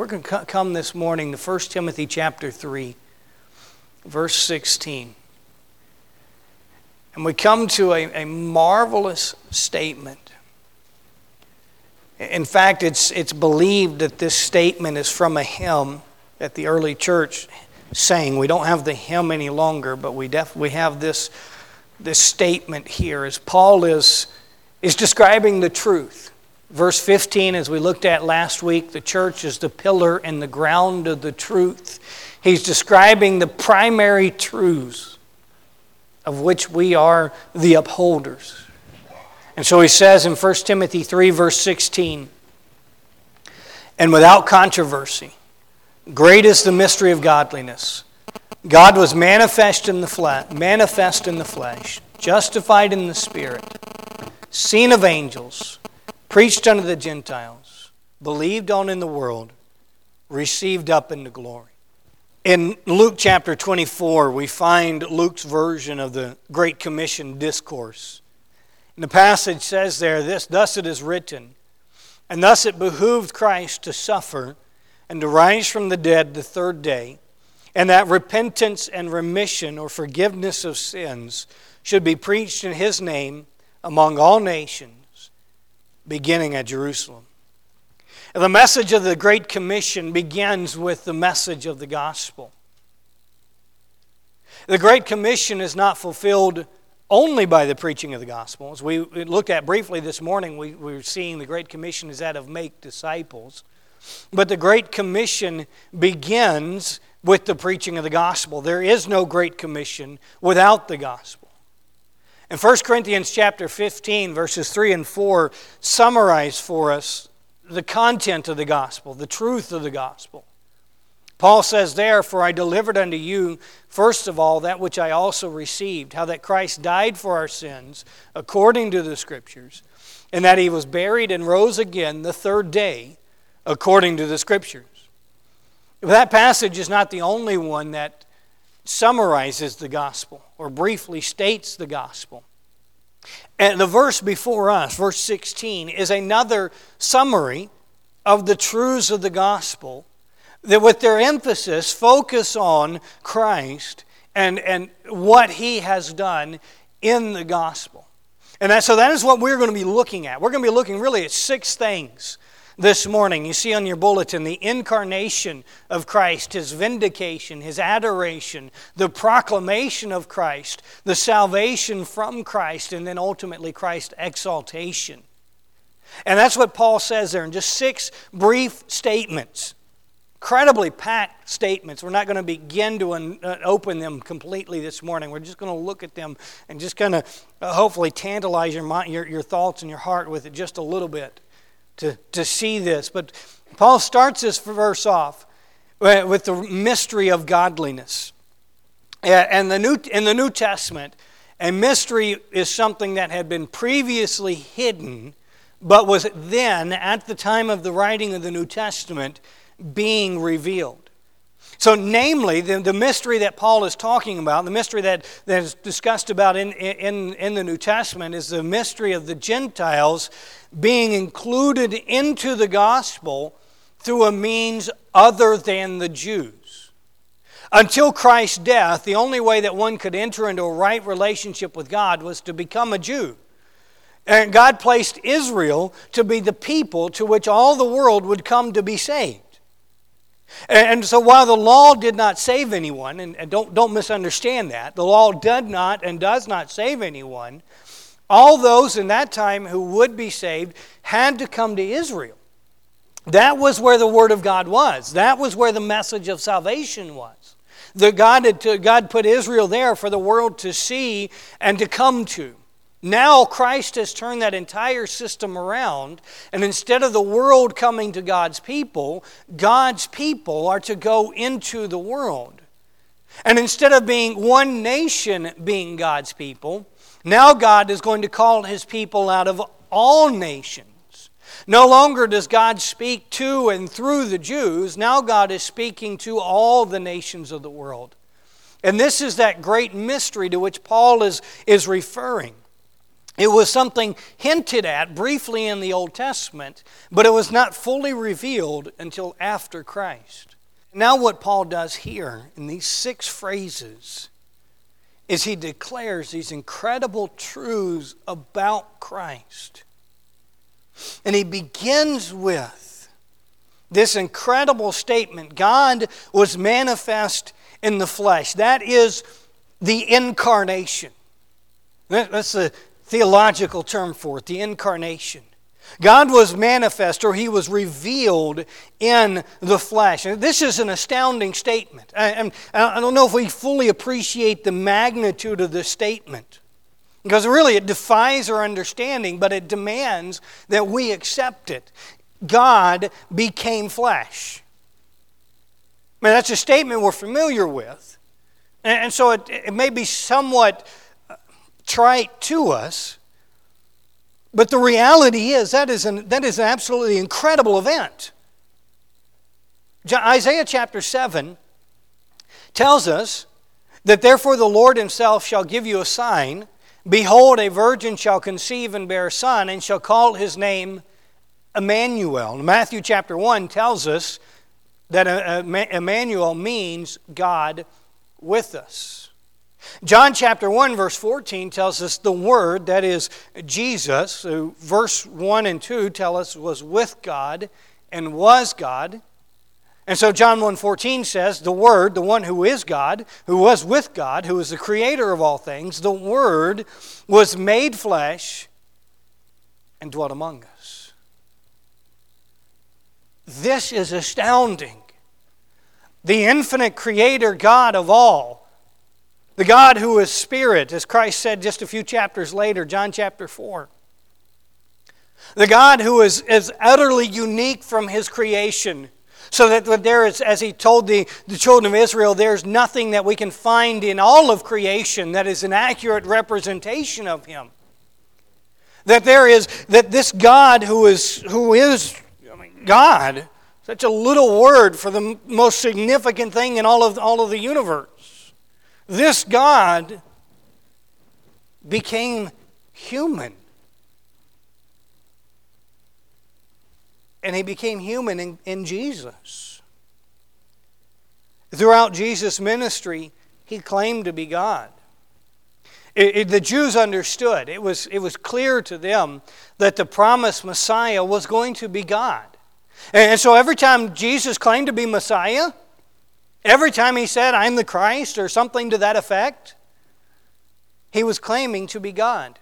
going to come this morning to 1 Timothy chapter 3, verse 16. And we come to a marvelous statement. In fact, it's believed that this statement is from a hymn that the early church sang. We don't have the hymn any longer, but we have this statement here as Paul is describing the truth. Verse 15, as we looked at last week, the church is the pillar and the ground of the truth. He's describing the primary truths of which we are the upholders. And so he says in 1 Timothy 3, verse 16, "And without controversy, great is the mystery of godliness. God was manifest in the flesh, justified in the Spirit, seen of angels, preached unto the Gentiles, believed on in the world, received up into glory." In Luke chapter 24, we find Luke's version of the Great Commission discourse. And the passage says there, "Thus it is written, and thus it behooved Christ to suffer and to rise from the dead the third day, and that repentance and remission or forgiveness of sins should be preached in His name among all nations, beginning at Jerusalem." And the message of the Great Commission begins with the message of the gospel. The Great Commission is not fulfilled only by the preaching of the gospel. As we looked at briefly this morning, we were seeing the Great Commission is that of make disciples. But the Great Commission begins with the preaching of the gospel. There is no Great Commission without the gospel. And 1 Corinthians chapter 15, verses 3 and 4 summarize for us the content of the gospel, the truth of the gospel. Paul says there, "For I delivered unto you, first of all, that which I also received, how that Christ died for our sins, according to the Scriptures, and that He was buried and rose again the third day, according to the Scriptures." That passage is not the only one that summarizes the gospel or briefly states the gospel. And the verse before us, verse 16, is another summary of the truths of the gospel that with their emphasis focus on Christ and what He has done in the gospel. And so that is what we're going to be looking at. We're going to be looking really at 6 things this morning. You see on your bulletin the incarnation of Christ, His vindication, His adoration, the proclamation of Christ, the salvation from Christ, and then ultimately Christ's exaltation. And that's what Paul says there in just 6 brief statements. Incredibly packed statements. We're not going to begin to open them completely this morning. We're just going to look at them and just kind of hopefully tantalize your thoughts and your heart with it just a little bit. To see this. But Paul starts this verse off with the mystery of godliness. And in the New Testament, a mystery is something that had been previously hidden, but was then, at the time of the writing of the New Testament, being revealed. So namely, the mystery that Paul is talking about, the mystery that is discussed about in the New Testament is the mystery of the Gentiles being included into the gospel through a means other than the Jews. Until Christ's death, the only way that one could enter into a right relationship with God was to become a Jew. And God placed Israel to be the people to which all the world would come to be saved. And so while the law did not save anyone, and don't misunderstand that, the law did not and does not save anyone, all those in that time who would be saved had to come to Israel. That was where the Word of God was. That was where the message of salvation was. God put Israel there for the world to see and to come to. Now Christ has turned that entire system around, and instead of the world coming to God's people are to go into the world. And instead of being one nation being God's people, now God is going to call His people out of all nations. No longer does God speak to and through the Jews, now God is speaking to all the nations of the world. And this is that great mystery to which Paul is referring. It was something hinted at briefly in the Old Testament, but it was not fully revealed until after Christ. Now what Paul does here in these 6 phrases is he declares these incredible truths about Christ. And he begins with this incredible statement: God was manifest in the flesh. That is the incarnation. That's the theological term for it, the incarnation. God was manifest, or He was revealed in the flesh. And this is an astounding statement. I don't know if we fully appreciate the magnitude of this statement, because really it defies our understanding, but it demands that we accept it. God became flesh. I mean, that's a statement we're familiar with. And so it may be somewhat trite to us, but the reality is that is an absolutely incredible event. Isaiah chapter 7 tells us that therefore the Lord Himself shall give you a sign. Behold, a virgin shall conceive and bear a son, and shall call His name Emmanuel. Matthew chapter 1 tells us that Emmanuel means God with us. John chapter 1 verse 14 tells us the Word, that is Jesus, who verse 1 and 2 tell us was with God and was God. And so John 1:14 says the Word, the one who is God, who was with God, who is the creator of all things, the Word was made flesh and dwelt among us. This is astounding. The infinite creator God of all, the God who is Spirit, as Christ said just a few chapters later, John chapter 4. The God who is utterly unique from His creation, so that there is, as He told the children of Israel, there's nothing that we can find in all of creation that is an accurate representation of Him. That this God who is God, such a little word for the most significant thing in all of the universe. This God became human. And He became human in Jesus. Throughout Jesus' ministry, He claimed to be God. The Jews understood. It was clear to them that the promised Messiah was going to be God. And so every time Jesus claimed to be Messiah, every time He said, I'm the Christ, or something to that effect, He was claiming to be God.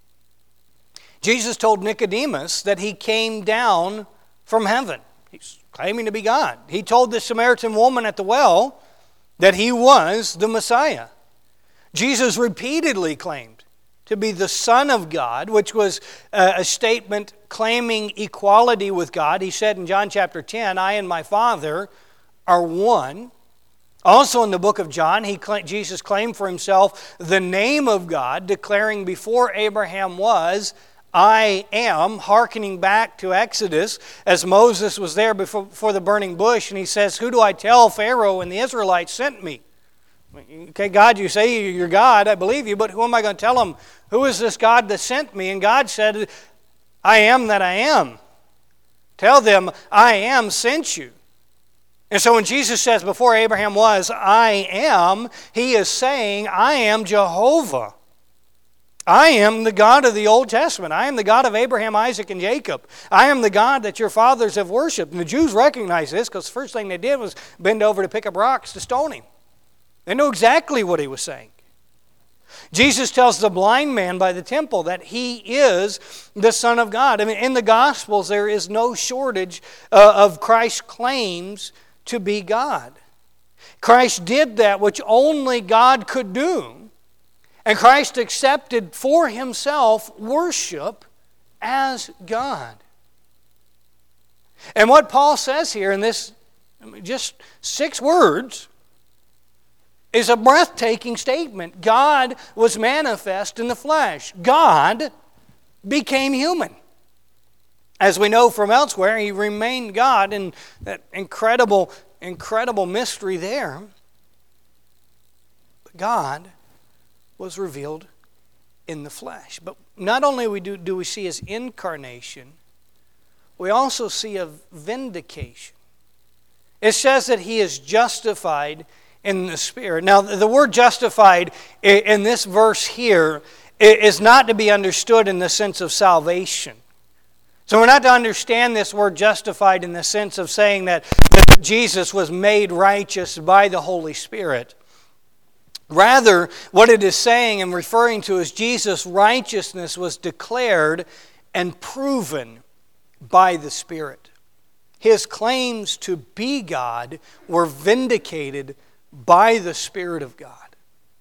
Jesus told Nicodemus that He came down from heaven. He's claiming to be God. He told the Samaritan woman at the well that He was the Messiah. Jesus repeatedly claimed to be the Son of God, which was a statement claiming equality with God. He said in John chapter 10, I and my Father are one. Also in the book of John, Jesus claimed for Himself the name of God, declaring before Abraham was, I am, hearkening back to Exodus, as Moses was there before the burning bush, and he says, who do I tell Pharaoh and the Israelites sent me? Okay, God, you say you're God, I believe you, but who am I going to tell him? Who is this God that sent me? And God said, I am that I am. Tell them, I am sent you. And so when Jesus says, before Abraham was, I am, He is saying, I am Jehovah. I am the God of the Old Testament. I am the God of Abraham, Isaac, and Jacob. I am the God that your fathers have worshipped. And the Jews recognized this because the first thing they did was bend over to pick up rocks to stone Him. They knew exactly what He was saying. Jesus tells the blind man by the temple that He is the Son of God. I mean, in the Gospels, there is no shortage of Christ's claims to be God. Christ did that which only God could do. And Christ accepted for Himself worship as God. And what Paul says here in this, just 6 words, is a breathtaking statement. God was manifest in the flesh. God became human. As we know from elsewhere, He remained God in that incredible mystery there. But God was revealed in the flesh. But not only do we see His incarnation, we also see a vindication. It says that He is justified in the Spirit. Now, the word justified in this verse here is not to be understood in the sense of salvation. So we're not to understand this word justified in the sense of saying that Jesus was made righteous by the Holy Spirit. Rather, what it is saying and referring to is Jesus' righteousness was declared and proven by the Spirit. His claims to be God were vindicated by the Spirit of God.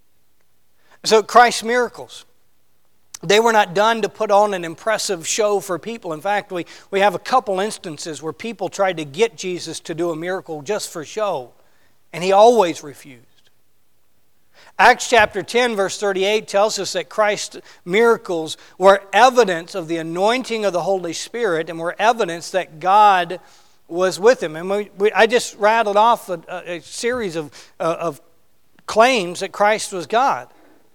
So Christ's miracles, they were not done to put on an impressive show for people. In fact, we have a couple instances where people tried to get Jesus to do a miracle just for show, and He always refused. Acts chapter 10, verse 38 tells us that Christ's miracles were evidence of the anointing of the Holy Spirit and were evidence that God was with Him. And I just rattled off a series of claims that Christ was God.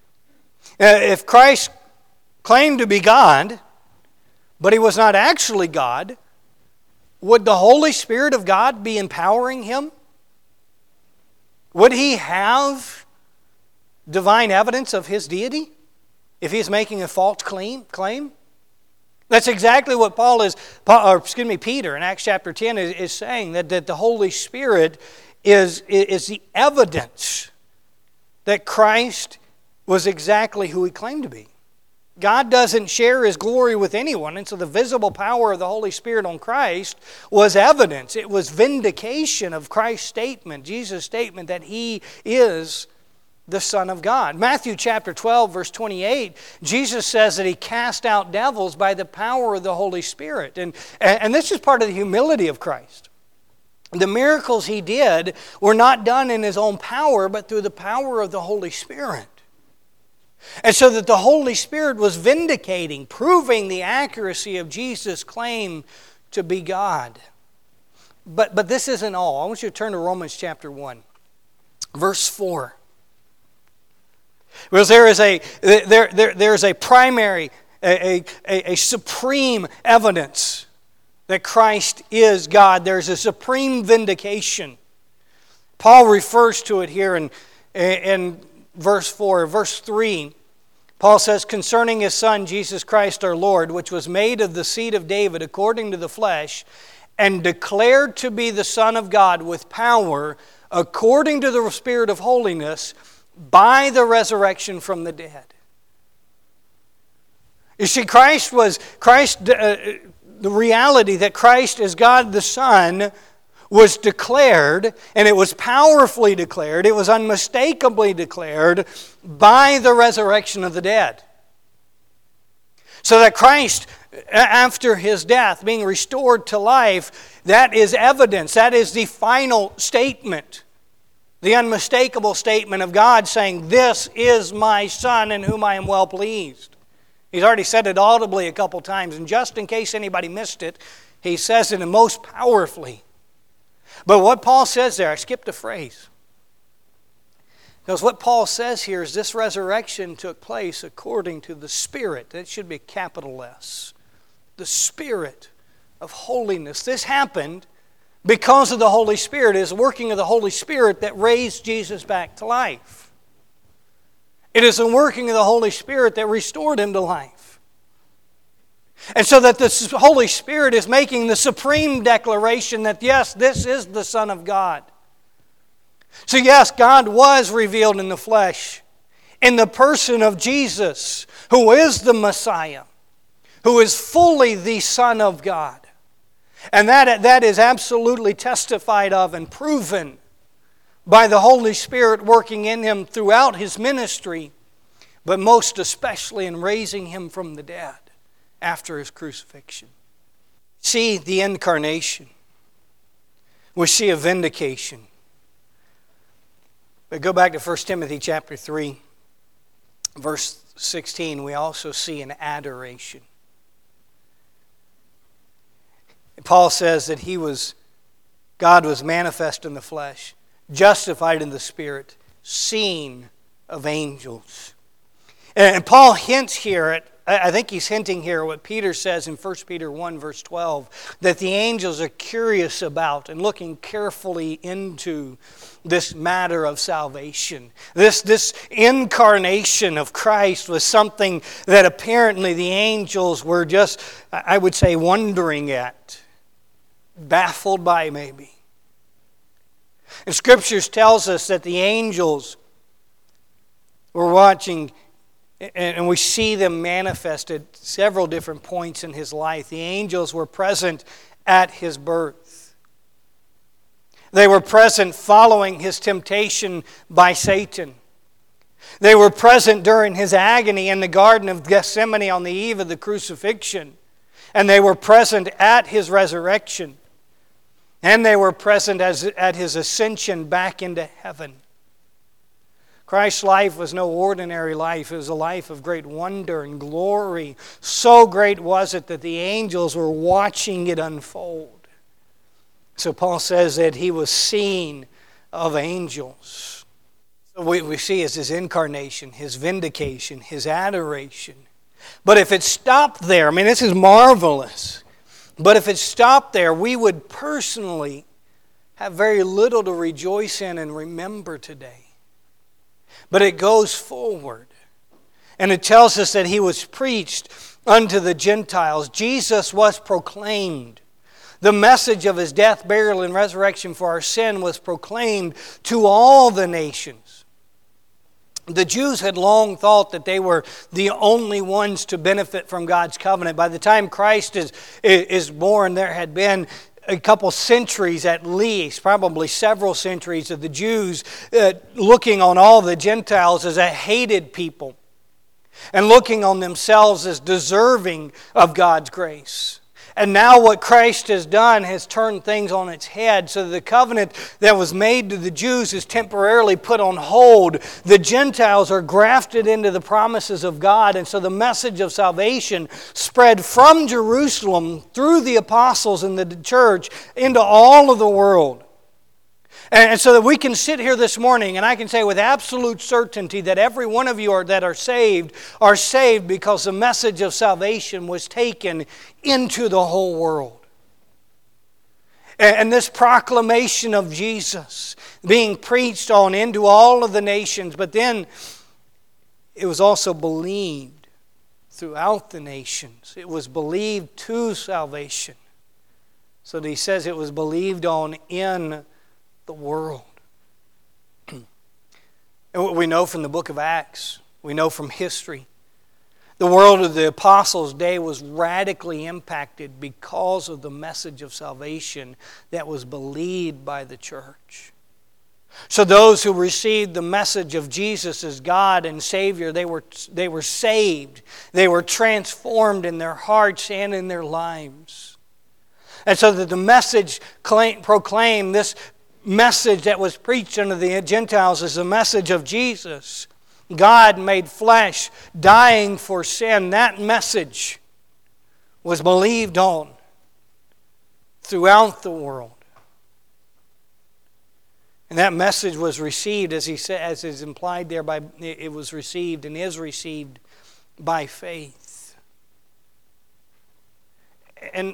If Christ claimed to be God, but He was not actually God, would the Holy Spirit of God be empowering Him? Would He have divine evidence of His deity if He's making a false claim? That's exactly what Peter in Acts chapter 10 is saying, that the Holy Spirit is the evidence that Christ was exactly who He claimed to be. God doesn't share His glory with anyone, and so the visible power of the Holy Spirit on Christ was evidence. It was vindication of Christ's statement, Jesus' statement that He is the Son of God. Matthew chapter 12, verse 28, Jesus says that He cast out devils by the power of the Holy Spirit. And this is part of the humility of Christ. The miracles He did were not done in His own power, but through the power of the Holy Spirit. And so that the Holy Spirit was vindicating, proving the accuracy of Jesus' claim to be God. But this isn't all. I want you to turn to Romans chapter 1, verse 4. Because there is a primary, a supreme evidence that Christ is God. There's a supreme vindication. Paul refers to it here in verse 4. Verse 3, Paul says, concerning His Son, Jesus Christ our Lord, which was made of the seed of David according to the flesh, and declared to be the Son of God with power, according to the Spirit of holiness, by the resurrection from the dead. You see, the reality that Christ is God the Son was declared, and it was powerfully declared, it was unmistakably declared by the resurrection of the dead. So that Christ, after His death, being restored to life, that is evidence, that is the final statement. The unmistakable statement of God saying, this is my Son in whom I am well pleased. He's already said it audibly a couple times, and just in case anybody missed it, He says it most powerfully. But what Paul says there, I skipped a phrase. Because what Paul says here is this resurrection took place according to the Spirit. That should be a capital S. The Spirit of holiness. This happened because of the Holy Spirit. It is the working of the Holy Spirit that raised Jesus back to life. It is the working of the Holy Spirit that restored Him to life. And so that the Holy Spirit is making the supreme declaration that yes, this is the Son of God. So yes, God was revealed in the flesh, in the person of Jesus, who is the Messiah, who is fully the Son of God. And that is absolutely testified of and proven by the Holy Spirit working in Him throughout His ministry, but most especially in raising Him from the dead after His crucifixion. See the incarnation. We see a vindication. But go back to 1 Timothy chapter 3, verse 16. We also see an adoration. Paul says that God was manifest in the flesh, justified in the Spirit, seen of angels. And Paul hints here at, I think he's hinting here what Peter says in 1 Peter 1 verse 12, that the angels are curious about and looking carefully into this matter of salvation. This incarnation of Christ was something that apparently the angels were just, I would say, wondering at, baffled by maybe. And Scriptures tells us that the angels were watching, and we see them manifested at several different points in His life. The angels were present at His birth. They were present following His temptation by Satan. They were present during His agony in the Garden of Gethsemane on the eve of the crucifixion. And they were present at His resurrection. And they were present at His ascension back into heaven. Christ's life was no ordinary life. It was a life of great wonder and glory. So great was it that the angels were watching it unfold. So Paul says that He was seen of angels. So what we see is His incarnation, His vindication, His adoration. But if it stopped there, I mean, this is marvelous. But if it stopped there, we would personally have very little to rejoice in and remember today. But it goes forward. And it tells us that He was preached unto the Gentiles. Jesus was proclaimed. The message of His death, burial, and resurrection for our sin was proclaimed to all the nations. The Jews had long thought that they were the only ones to benefit from God's covenant. By the time Christ is born, there had been a couple centuries at least, probably several centuries of the Jews looking on all the Gentiles as a hated people and looking on themselves as deserving of God's grace. And now what Christ has done has turned things on its head, so the covenant that was made to the Jews is temporarily put on hold. The Gentiles are grafted into the promises of God, and so the message of salvation spread from Jerusalem through the apostles and the church into all of the world. And so that we can sit here this morning and I can say with absolute certainty that every one of you that are saved because the message of salvation was taken into the whole world. And this proclamation of Jesus being preached on into all of the nations, but then it was also believed throughout the nations. It was believed to salvation. So that he says it was believed on in the world. And what we know from the book of Acts, we know from history, the world of the apostles' day was radically impacted because of the message of salvation that was believed by the church. So those who received the message of Jesus as God and Savior, they were saved. They were transformed in their hearts and in their lives. And so that the message proclaimed, this message that was preached unto the Gentiles is the message of Jesus, God made flesh, dying for sin. That message was believed on throughout the world. And that message was received, as he said, as is implied there, it was received and is received by faith. And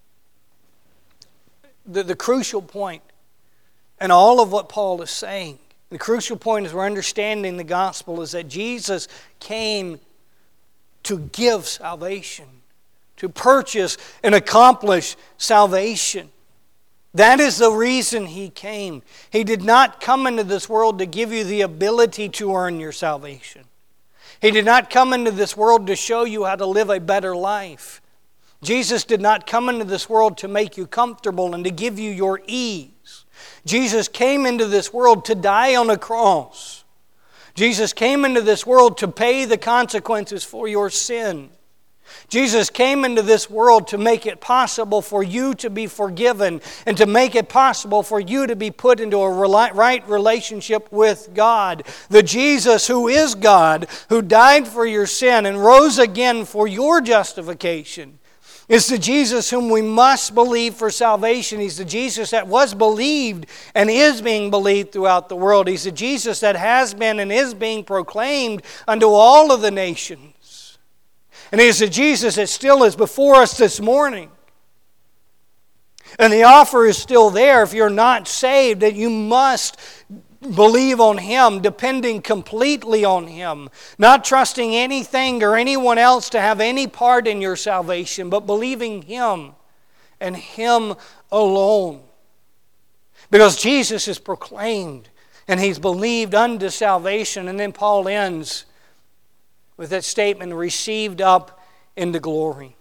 the crucial point and all of what Paul is saying, the crucial point as we're understanding the gospel is that Jesus came to give salvation, to purchase and accomplish salvation. That is the reason He came. He did not come into this world to give you the ability to earn your salvation. He did not come into this world to show you how to live a better life. Jesus did not come into this world to make you comfortable and to give you your ease. Jesus came into this world to die on a cross. Jesus came into this world to pay the consequences for your sin. Jesus came into this world to make it possible for you to be forgiven and to make it possible for you to be put into a right relationship with God. The Jesus who is God, who died for your sin and rose again for your justification, It's the Jesus whom we must believe for salvation. He's the Jesus that was believed and is being believed throughout the world. He's the Jesus that has been and is being proclaimed unto all of the nations. And He is the Jesus that still is before us this morning. And the offer is still there if you're not saved, that you must believe on Him, depending completely on Him, not trusting anything or anyone else to have any part in your salvation, but believing Him and Him alone. Because Jesus is proclaimed and He's believed unto salvation. And then Paul ends with that statement, received up into glory.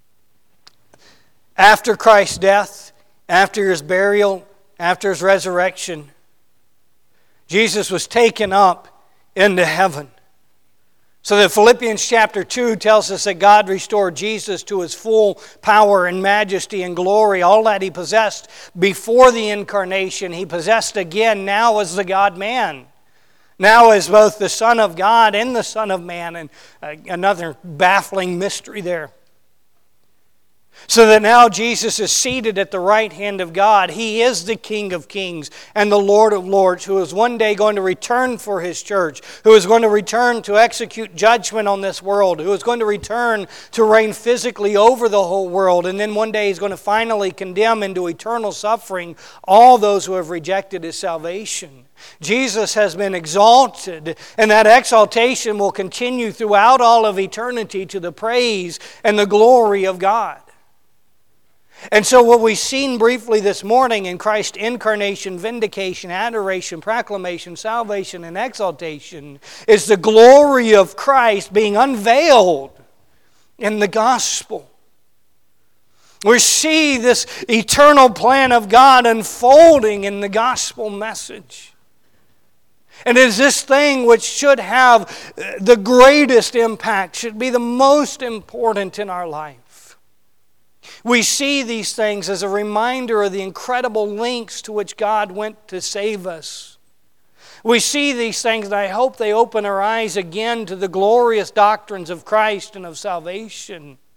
After Christ's death, after His burial, after His resurrection, Jesus was taken up into heaven. So that Philippians chapter 2 tells us that God restored Jesus to His full power and majesty and glory. All that He possessed before the incarnation, He possessed again now as the God-man. Now as both the Son of God and the Son of Man. And another baffling mystery there. So that now Jesus is seated at the right hand of God. He is the King of kings and the Lord of lords, who is one day going to return for His church, who is going to return to execute judgment on this world, who is going to return to reign physically over the whole world, and then one day He's going to finally condemn into eternal suffering all those who have rejected His salvation. Jesus has been exalted, and that exaltation will continue throughout all of eternity to the praise and the glory of God. And so what we've seen briefly this morning in Christ's incarnation, vindication, adoration, proclamation, salvation, and exaltation is the glory of Christ being unveiled in the gospel. We see this eternal plan of God unfolding in the gospel message. And it is this thing which should have the greatest impact, should be the most important in our life. We see these things as a reminder of the incredible lengths to which God went to save us. We see these things, and I hope they open our eyes again to the glorious doctrines of Christ and of salvation.